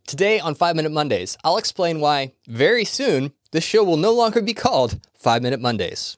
Today on 5 Minute Mondays, I'll explain why very soon this show will no longer be called 5 Minute Mondays.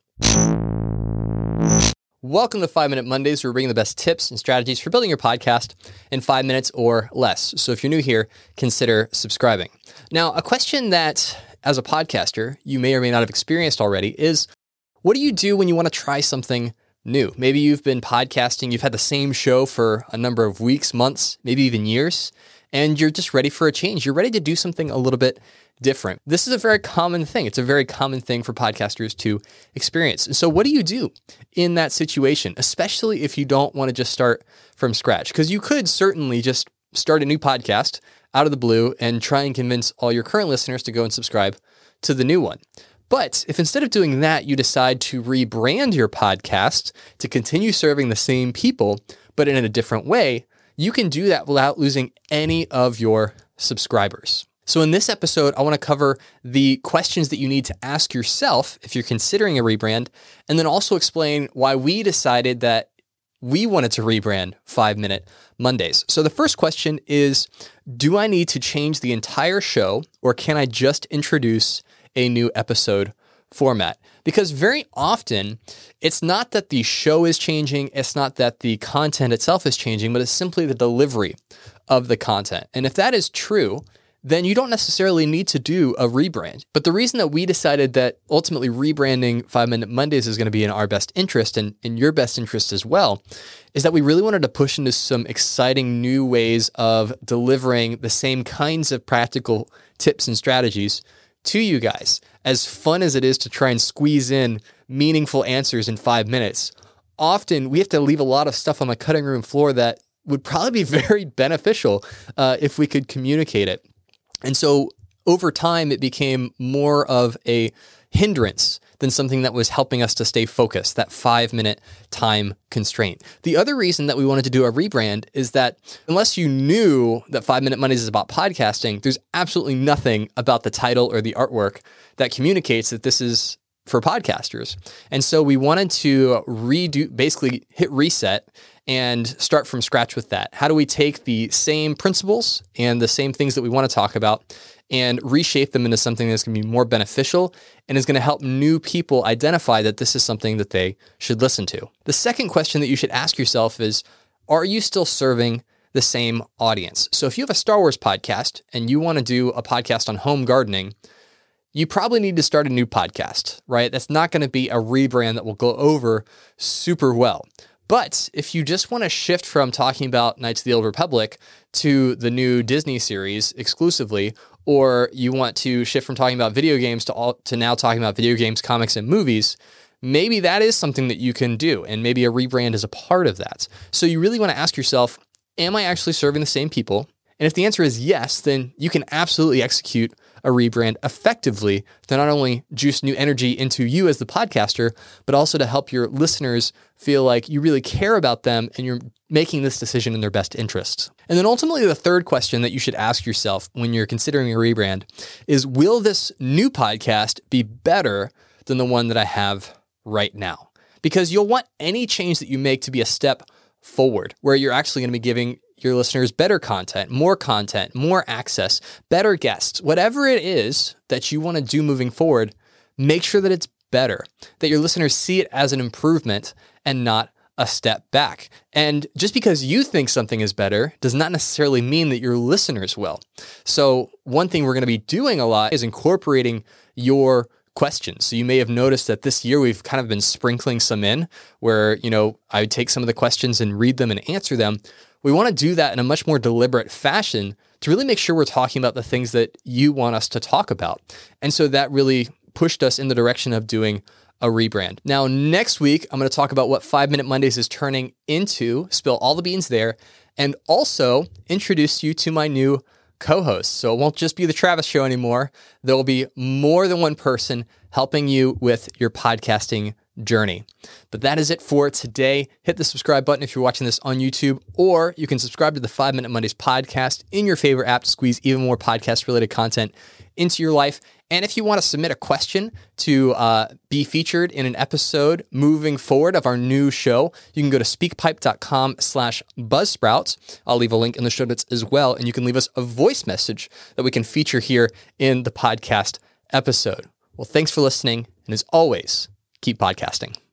Welcome to 5 Minute Mondays. We're bringing the best tips and strategies for building your podcast in 5 minutes or less. So if you're new here, consider subscribing. Now, a question that as a podcaster you may or may not have experienced already is, what do you do when you want to try something new? Maybe you've been podcasting, you've had the same show for a number of weeks, months, maybe even years, and you're just ready for a change. You're ready to do something a little bit different. This is a very common thing. It's a very common thing for podcasters to experience. And so what do you do in that situation, especially if you don't want to just start from scratch? Because you could certainly just start a new podcast out of the blue and try and convince all your current listeners to go and subscribe to the new one. But if instead of doing that, you decide to rebrand your podcast to continue serving the same people, but in a different way, you can do that without losing any of your subscribers. So in this episode, I want to cover the questions that you need to ask yourself if you're considering a rebrand, and then also explain why we decided that we wanted to rebrand 5 Minute Mondays. So the first question is, do I need to change the entire show, or can I just introduce a new episode format? Because very often, it's not that the show is changing, it's not that the content itself is changing, but it's simply the delivery of the content. And if that is true, then you don't necessarily need to do a rebrand. But the reason that we decided that ultimately rebranding 5 Minute Mondays is going to be in our best interest and in your best interest as well, is that we really wanted to push into some exciting new ways of delivering the same kinds of practical tips and strategies to you guys. As fun as it is to try and squeeze in meaningful answers in 5 minutes, often we have to leave a lot of stuff on the cutting room floor that would probably be very beneficial if we could communicate it. And so over time, it became more of a hindrance than something that was helping us to stay focused, that 5 minute time constraint. The other reason that we wanted to do a rebrand is that unless you knew that 5 Minute Mondays is about podcasting, there's absolutely nothing about the title or the artwork that communicates that this is for podcasters. And so we wanted to basically hit reset and start from scratch with that. How do we take the same principles and the same things that we want to talk about and reshape them into something that's going to be more beneficial and is going to help new people identify that this is something that they should listen to? The second question that you should ask yourself is, are you still serving the same audience? So if you have a Star Wars podcast and you want to do a podcast on home gardening, you probably need to start a new podcast, right? That's not going to be a rebrand that will go over super well. But if you just want to shift from talking about Knights of the Old Republic to the new Disney series exclusively, or you want to shift from talking about video games to now talking about video games, comics, and movies, maybe that is something that you can do, and maybe a rebrand is a part of that. So you really want to ask yourself, am I actually serving the same people? And if the answer is yes, then you can absolutely execute a rebrand effectively to not only juice new energy into you as the podcaster, but also to help your listeners feel like you really care about them and you're making this decision in their best interests. And then ultimately, the third question that you should ask yourself when you're considering a rebrand is, will this new podcast be better than the one that I have right now? Because you'll want any change that you make to be a step forward, where you're actually going to be giving your listeners better content, more access, better guests, whatever it is that you want to do moving forward, make sure that it's better, that your listeners see it as an improvement and not a step back. And just because you think something is better does not necessarily mean that your listeners will. So one thing we're going to be doing a lot is incorporating your questions. So you may have noticed that this year we've kind of been sprinkling some in where, I would take some of the questions and read them and answer them. We want to do that in a much more deliberate fashion to really make sure we're talking about the things that you want us to talk about. And so that really pushed us in the direction of doing a rebrand. Now, next week, I'm going to talk about what 5 Minute Mondays is turning into, spill all the beans there, and also introduce you to my new co-host. So it won't just be the Travis Show anymore. There will be more than one person helping you with your podcasting journey. But that is it for today. Hit the subscribe button if you're watching this on YouTube, or you can subscribe to the 5 Minute Mondays podcast in your favorite app to squeeze even more podcast related content into your life. And if you want to submit a question to be featured in an episode moving forward of our new show, you can go to speakpipe.com/buzzsprouts. I'll leave a link in the show notes as well. And you can leave us a voice message that we can feature here in the podcast episode. Well, thanks for listening. And as always, keep podcasting.